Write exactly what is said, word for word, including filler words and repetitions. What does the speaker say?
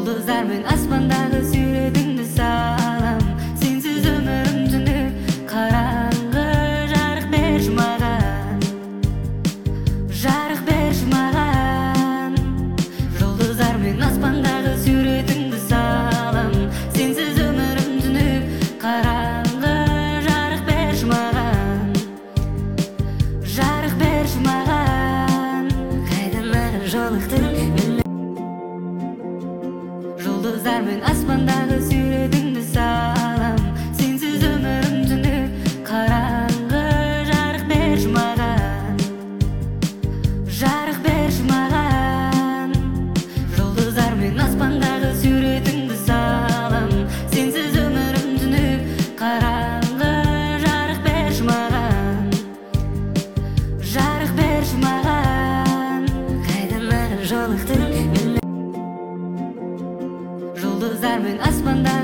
Жұлдыздар мен аспандағы суретіңді салам. Сенсіз өмірім түні қараңғы. Жарық берші маған, жарық берші маған. Жұлдыздар мен аспандағы суретіңді салам. Сенсіз өмірім түні қараңғы. Жарық берші маған, жарық берші маған. Қайдан маған жолықтың Жұлдыздар мен аспандағы суретіңді салам. Сенсіз өмірім түні қараңғы. Жарық берші маған, жарық берші маған. Жұлдыздар мен аспандағы суретіңді салам. Сенсіз өмірім түні қараңғы. Жарық берші маған, жарық берші маған. Қайдан маған жолықтың Жұлдыздар мен аспанда